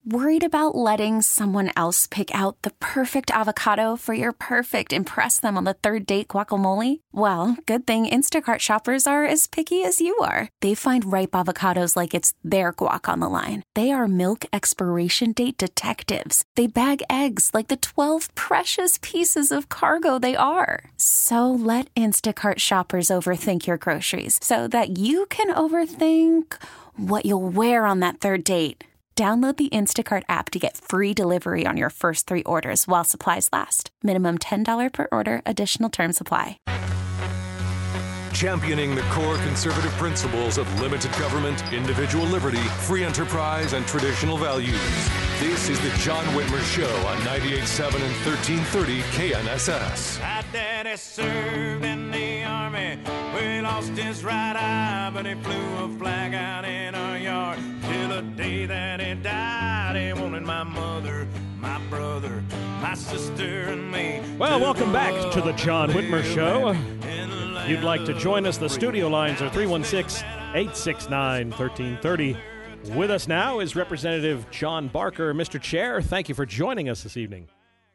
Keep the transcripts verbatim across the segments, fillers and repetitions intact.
Worried about letting someone else pick out the perfect avocado for your perfect impress them on the third date guacamole? Well, good thing Instacart shoppers are as picky as you are. They find ripe avocados like it's their guac on the line. They are milk expiration date detectives. They bag eggs like the twelve precious pieces of cargo they are. So let Instacart shoppers overthink your groceries so that you can overthink what you'll wear on that third date. Download the Instacart app to get free delivery on your first three orders while supplies last. Minimum ten dollars per order. Additional terms apply. Championing the core conservative principles of limited government, individual liberty, free enterprise, and traditional values. This is the John Whitmer Show on ninety-eight point seven and thirteen thirty K N S S. My daddy served in the army. We lost his right eye, but he flew a flag out in our yard. Till the day that he died, he wanted my mother, my brother, my sister, and me. Well, welcome back to the John Whitmer Show. If you'd like to join us, the studio lines are three one six, eight six nine, one three three zero. With us now is Representative John Barker. Mister Chair, thank you for joining us this evening.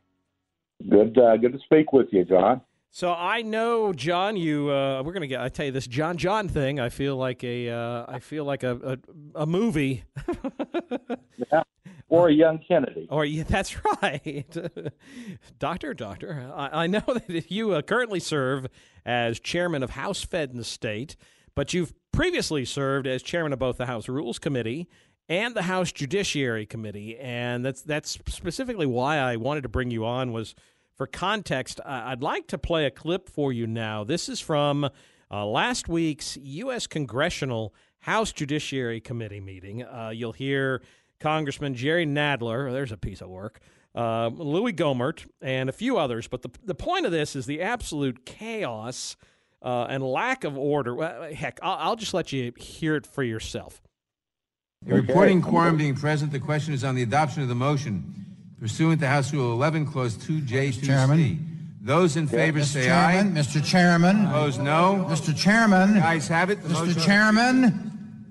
Good uh, good to speak with you, John. So I know, John, you uh, we're going to get, I tell you, this John John thing, I feel like a uh, I feel like a, a, a movie. Yeah. Or a young Kennedy. Or yeah, that's right. Doctor, Doctor, I, I know that you uh, currently serve as chairman of House Fed in the state, but you've previously served as chairman of both the House Rules Committee and the House Judiciary Committee, and that's that's specifically why I wanted to bring you on. Was for context, I'd like to play a clip for you now. This is from uh, last week's U S Congressional House Judiciary Committee meeting. Uh, you'll hear Congressman Jerry Nadler, there's a piece of work, uh, Louis Gohmert, and a few others. But the the point of this is the absolute chaos uh, and lack of order. Well, heck, I'll, I'll just let you hear it for yourself. In reporting quorum being present, the question is on the adoption of the motion pursuant to House Rule eleven, Clause two J two C. Chairman. Those in favor Mister say Chairman, aye. Mister Chairman. Opposed, no. Mister Chairman. The ayes have it. The Mister motion- Chairman.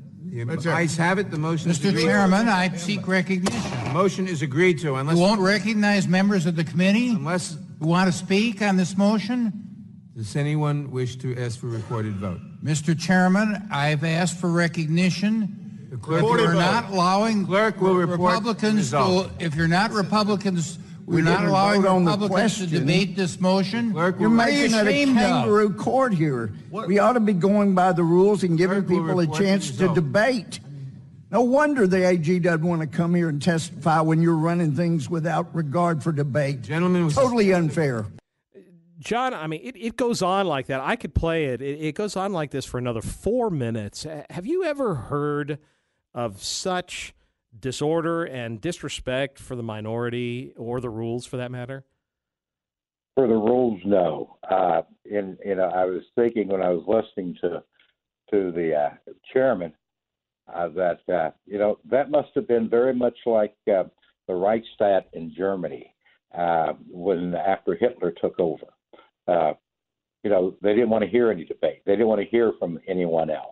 The ayes have it. The motion Mister is agreed Chairman, I seek recognition. to. The motion is agreed to unless... You won't recognize members of the committee Unless... who want to speak on this motion? Does anyone wish to ask for a recorded vote? Mister Chairman, I've asked for recognition. The clerk, If you're vote. not allowing Clerk will report Republicans the result. to, if you're not Republicans, We we're not didn't allowing vote on the Republicans to question. debate this motion. Clerk will You're What are you making it a ashamed of? kangaroo court here. We ought to be going by the rules and giving Clerk will people a report the chance to result. debate. No wonder the A G doesn't want to come here and testify when you're running things without regard for debate. Gentlemen, was- Totally unfair. John, I mean, it, it goes on like that. I could play it. it. It goes on like this for another four minutes. Have you ever heard of such disorder and disrespect for the minority or the rules, for that matter? For the rules, no. Uh, and you know, I was thinking when I was listening to to the uh, chairman uh, that uh, you know that must have been very much like uh, the Reichstag in Germany uh, when after Hitler took over. Uh, you know, they didn't want to hear any debate. They didn't want to hear from anyone else.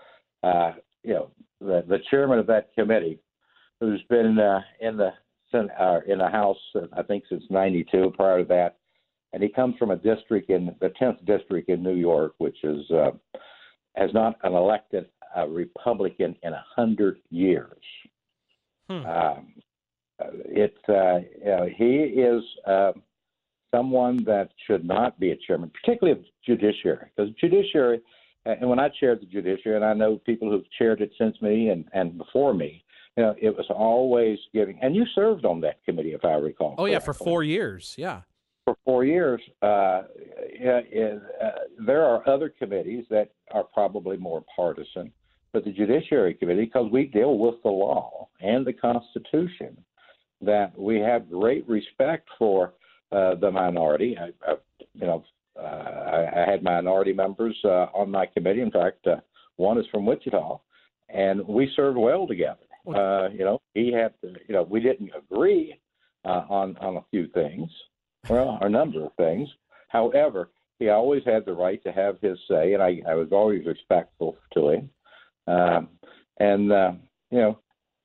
Uh, you know, the, the chairman of that committee, who's been uh, in the uh, in the House, uh, I think since ninety-two. Prior to that, and he comes from a district in the tenth district in New York, which is uh, has not an elected uh, Republican in a hundred years. Hmm. Um, it uh, you know, he is. Uh, someone that should not be a chairman, particularly of judiciary, because judiciary, and when I chaired the judiciary, and I know people who've chaired it since me and, and before me, you know, it was always giving, and you served on that committee, if I recall. Oh, correctly. yeah, for four years, yeah. For four years, uh, yeah, uh, there are other committees that are probably more partisan, but the Judiciary Committee, because we deal with the law and the Constitution, that we have great respect for Uh, the minority. I, I, you know, uh, I, I had minority members uh, on my committee. In fact, uh, one is from Wichita, and we served well together. Uh, you know, he had, to, you know, we didn't agree uh, on on a few things, well, a number of things. However, he always had the right to have his say, and I, I was always respectful to him. Um, and uh, you know,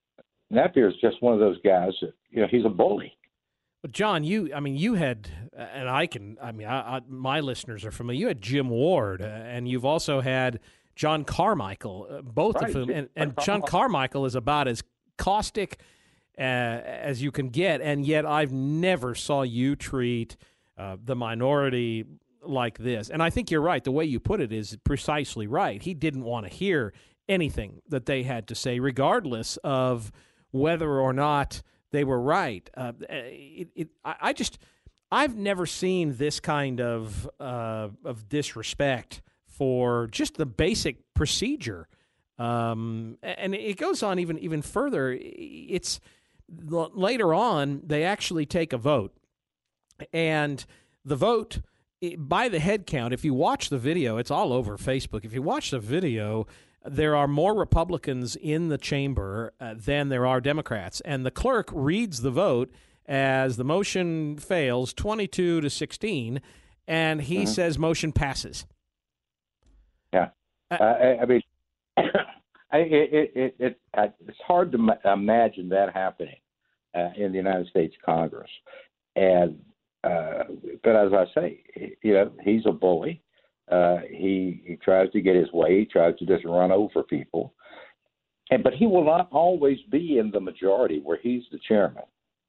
Napier is just one of those guys that, you know, he's a bully. But John, you, I mean, you had, and I can, I mean, I, I, my listeners are familiar. You had Jim Ward, uh, and you've also had John Carmichael, uh, both right. of whom, and, and John Carmichael is about as caustic uh, as you can get, and yet I've never saw you treat uh, the minority like this. And I think you're right. The way you put it is precisely right. He didn't want to hear anything that they had to say, regardless of whether or not they were right. Uh, it, it, I just, I've never seen this kind of uh, of disrespect for just the basic procedure. Um, and it goes on even even further. It's later on they actually take a vote, and the vote by the head count. If you watch the video, it's all over Facebook. If you watch the video, there are more Republicans in the chamber uh, than there are Democrats. And the clerk reads the vote as the motion fails twenty-two to sixteen, and he mm-hmm. says motion passes. Yeah. Uh, I, I mean, I, it, it, it, it, it's hard to ma- imagine that happening uh, in the United States Congress. And uh, but as I say, you know, he's a bully. Uh, he, he tries to get his way. He tries to just run over people. And, but he will not always be in the majority where he's the chairman.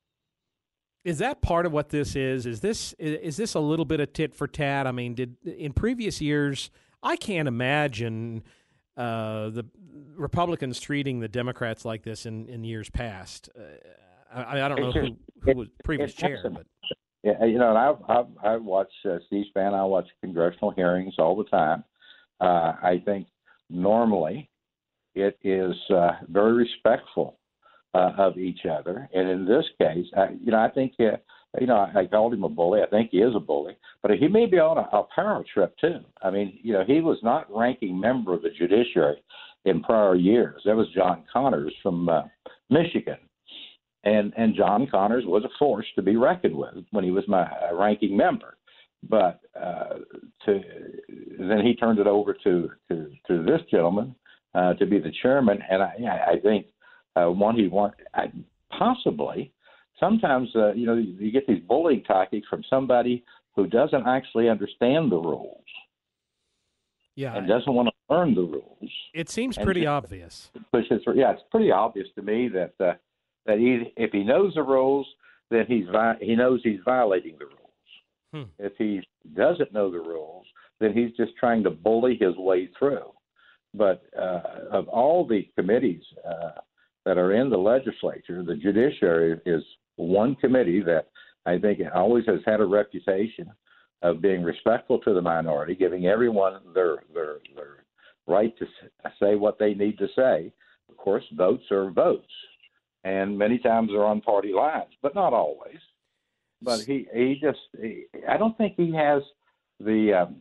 Is that part of what this is? Is this is this a little bit of tit for tat? I mean, did in previous years, I can't imagine uh, the Republicans treating the Democrats like this in, in years past. Uh, I, I don't know who, who was previous chair, but. Yeah, you know, and I've, I've, I've watched uh, C-SPAN. I watch congressional hearings all the time. Uh, I think normally it is uh, very respectful uh, of each other. And in this case, I, you know, I think, uh, you know, I, I called him a bully. I think he is a bully. But he may be on a, a power trip, too. I mean, you know, he was not ranking member of the judiciary in prior years. That was John Connors from uh, Michigan. And and John Connors was a force to be reckoned with when he was my uh, ranking member, but uh, to then he turned it over to to, to this gentleman uh, to be the chairman, and I I think uh, one he want I, possibly sometimes uh, you know you, you get these bullying tactics from somebody who doesn't actually understand the rules, yeah, and doesn't want to learn the rules. It seems pretty obvious. Pushes for, yeah, it's pretty obvious to me that. Uh, That he, if he knows the rules, then he's vi- he knows he's violating the rules. Hmm. If he doesn't know the rules, then he's just trying to bully his way through. But uh, of all the committees uh, that are in the legislature, the judiciary is one committee that I think always has had a reputation of being respectful to the minority, giving everyone their their, their right to say what they need to say. Of course, votes are votes. And many times they're on party lines, but not always. But he, he just, he, I don't think he has the um,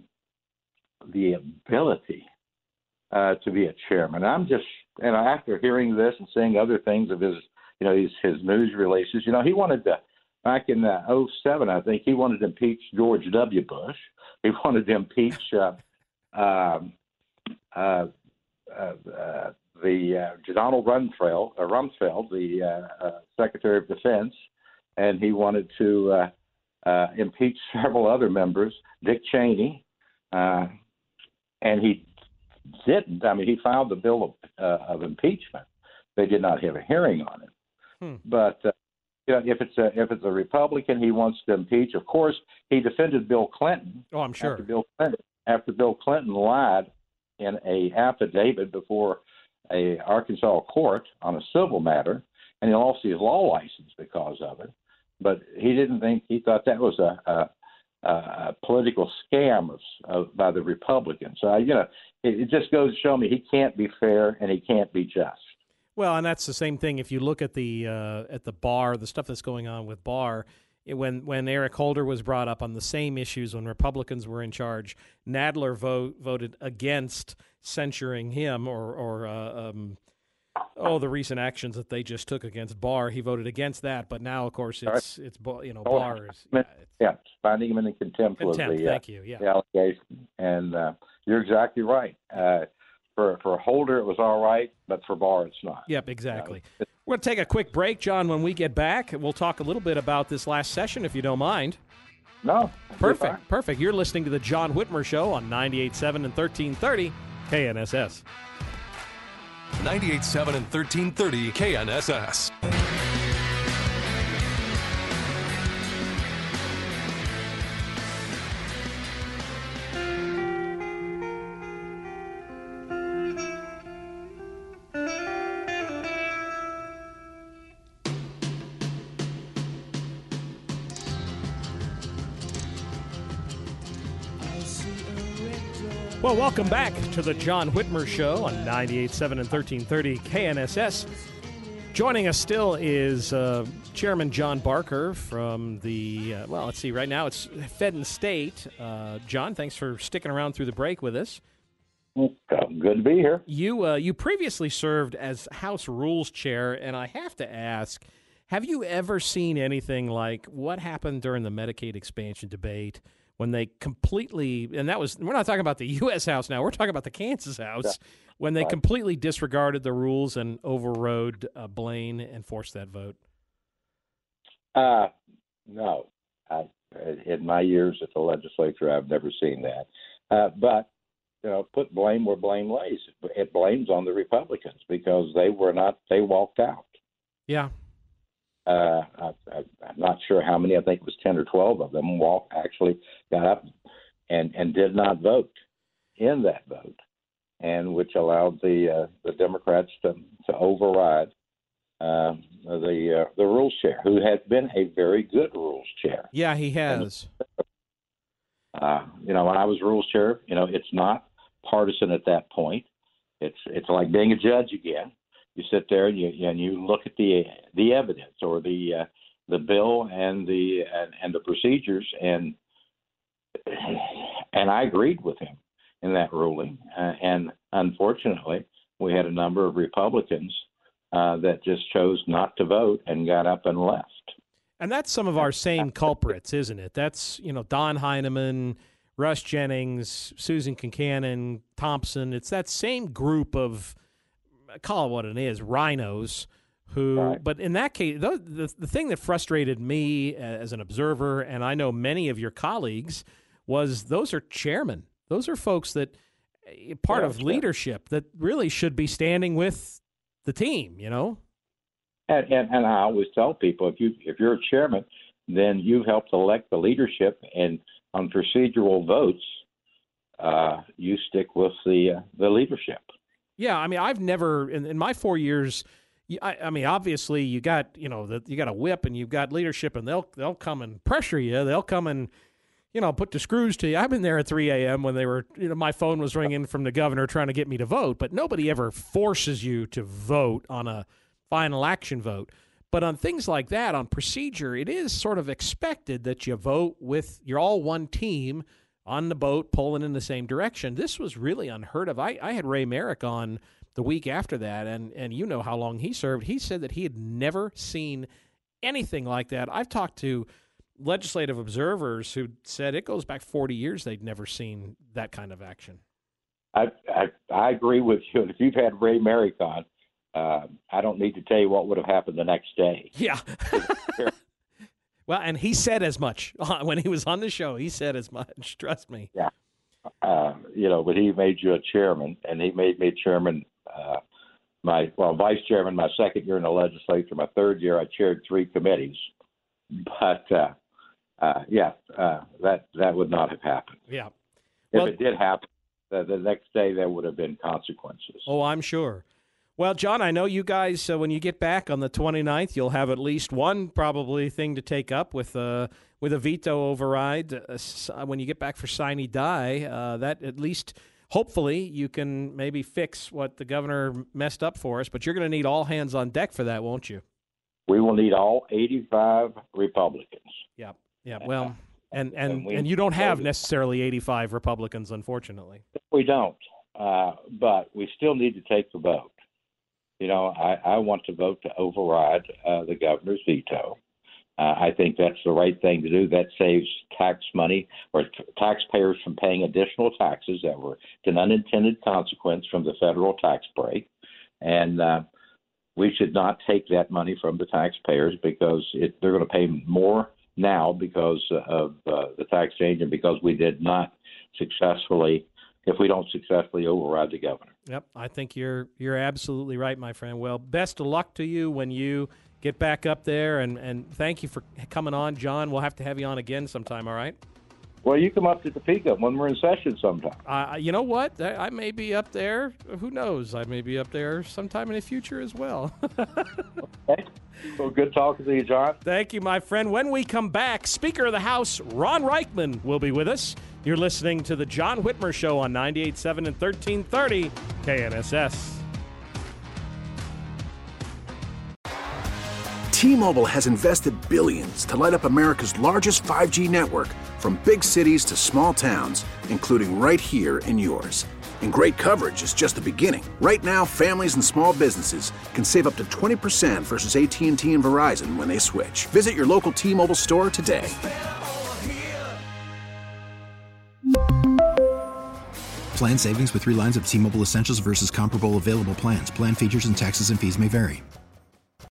the ability uh, to be a chairman. I'm just, and after hearing this and seeing other things of his, you know, his, his news releases, you know, he wanted to, back in uh, oh seven, I think, he wanted to impeach George W. Bush. He wanted to impeach uh, um, uh, uh, uh, the uh, Donald Rumsfeld, uh, Rumsfeld the uh, uh, Secretary of Defense, and he wanted to uh, uh, impeach several other members, Dick Cheney, uh, and he didn't. I mean, he filed the bill of, uh, of impeachment. They did not have a hearing on it. Hmm. But uh, you know, if it's a if it's a Republican he wants to impeach, of course, he defended Bill Clinton. Oh, I'm sure. After Bill Clinton, after Bill Clinton lied in a affidavit before a Arkansas court on a civil matter, and he lost his law license because of it. But he didn't think, he thought that was a, a, a political scam of, of, by the Republicans. So, you know, it, it just goes to show me he can't be fair and he can't be just. Well, and that's the same thing if you look at the uh, at the Barr, the stuff that's going on with Barr. It, when when Eric Holder was brought up on the same issues when Republicans were in charge, Nadler vote, voted against censuring him or, or uh, um, oh, the recent actions that they just took against Barr. He voted against that, but now, of course, it's, right. it's you know, oh, Barr is... Yeah, it's, yeah, finding him in contempt, contempt of the, thank uh, you, yeah. the allegation. And uh, you're exactly right. Uh, for, for Holder, it was all right, but for Barr, it's not. Yep, exactly. Uh, We're going to take a quick break, John. When we get back, we'll talk a little bit about this last session, if you don't mind. No. Perfect, perfect. You're listening to the John Whitmer Show on ninety-eight point seven and thirteen thirty K N S S. ninety-eight point seven and thirteen thirty K N S S. Well, welcome back to the John Whitmer Show on ninety-eight point seven and thirteen thirty K N S S. Joining us still is uh, Chairman John Barker from the, uh, well, let's see, right now it's Fedden State. Uh, John, thanks for sticking around through the break with us. Good to be here. You, uh, you previously served as House Rules Chair, and I have to ask, have you ever seen anything like what happened during the Medicaid expansion debate when they completely, and that was, we're not talking about the U S House now, we're talking about the Kansas House, yeah. when they right. completely disregarded the rules and overrode uh, Blaine and forced that vote? Uh, no. I, in my years at the legislature, I've never seen that. Uh, but, you know, put blame where blame lays. It blames on the Republicans because they were not, they walked out. Yeah. Uh, I, I, I'm not sure how many. I think it was ten or twelve of them walked, actually got up and, and did not vote in that vote, and which allowed the uh, the Democrats to, to override uh, the uh, the rules chair, who has been a very good rules chair. Yeah, he has. And, uh, you know, when I was rules chair, you know, it's not partisan at that point. It's it's like being a judge again. You sit there and you and you look at the the evidence or the uh, the bill and the and, and the procedures, and and I agreed with him in that ruling. Uh, and unfortunately, we had a number of Republicans uh, that just chose not to vote and got up and left. And that's some of our same culprits, isn't it? That's, you know, Don Heineman, Russ Jennings, Susan Kincannon, Thompson. It's that same group of, call it what it is, rhinos who, right. But in that case, the, the, the thing that frustrated me as an observer, and I know many of your colleagues, was those are chairmen. Those are folks that, part yeah, of leadership, that really should be standing with the team, you know? And, and, and I always tell people, if, you, if you're a chairman, then you helped elect the leadership, and on procedural votes, uh, you stick with the uh, the leadership. Yeah, I mean, I've never in, in my four years. I, I mean, obviously, you got you know the, you got a whip and you've got leadership, and they'll they'll come and pressure you. They'll come and you know put the screws to you. I've been there at three a.m. when they were you know my phone was ringing from the governor trying to get me to vote, but nobody ever forces you to vote on a final action vote. But on things like that, on procedure, it is sort of expected that you vote with you're all one team on the boat pulling in the same direction. This was really unheard of. I, I had Ray Merrick on the week after that, and, and you know how long he served. He said that he had never seen anything like that. I've talked to legislative observers who said it goes back forty years they'd never seen that kind of action. I I, I agree with you. If you've had Ray Merrick on, uh, I don't need to tell you what would have happened the next day. Yeah. Well, and he said as much when he was on the show. He said as much. Trust me. Yeah. Uh, you know, but he made you a chairman, and he made me chairman, uh, my well, vice chairman my second year in the legislature. My third year, I chaired three committees. But, uh, uh, yeah, uh, that, that would not have happened. Yeah. If well, it did happen, the, the next day there would have been consequences. Oh, I'm sure. Well, John, I know you guys, uh, when you get back on the twenty-ninth, you'll have at least one probably thing to take up with, uh, with a veto override. Uh, when you get back for sine die, uh, that at least hopefully you can maybe fix what the governor messed up for us. But you're going to need all hands on deck for that, won't you? We will need all eighty-five Republicans. Yeah, yeah. Well, and, and, and, and you don't have necessarily eighty-five Republicans, unfortunately. We don't, uh, but we still need to take the vote. You know, I, I want to vote to override uh, the governor's veto. Uh, I think that's the right thing to do. That saves tax money or t- taxpayers from paying additional taxes that were an unintended consequence from the federal tax break. And uh, we should not take that money from the taxpayers because it, they're going to pay more now because of uh, the tax change and because we did not successfully, if we don't successfully override the governor. Yep, I think you're you're absolutely right, my friend. Well, best of luck to you when you get back up there, and, and thank you for coming on, John. We'll have to have you on again sometime, all right? Well, you come up to Topeka when we're in session sometime. Uh, you know what? I, I may be up there. Who knows? I may be up there sometime in the future as well. Okay. Well, good talking to you, John. Thank you, my friend. When we come back, Speaker of the House Ron Reichman will be with us. You're listening to The John Whitmer Show on ninety-eight point seven and thirteen thirty K N S S. T-Mobile has invested billions to light up America's largest five G network, from big cities to small towns, including right here in yours. And great coverage is just the beginning. Right now, families and small businesses can save up to twenty percent versus A T and T and Verizon when they switch. Visit your local T-Mobile store today. Plan savings with three lines of T-Mobile Essentials versus comparable available plans. Plan features and taxes and fees may vary.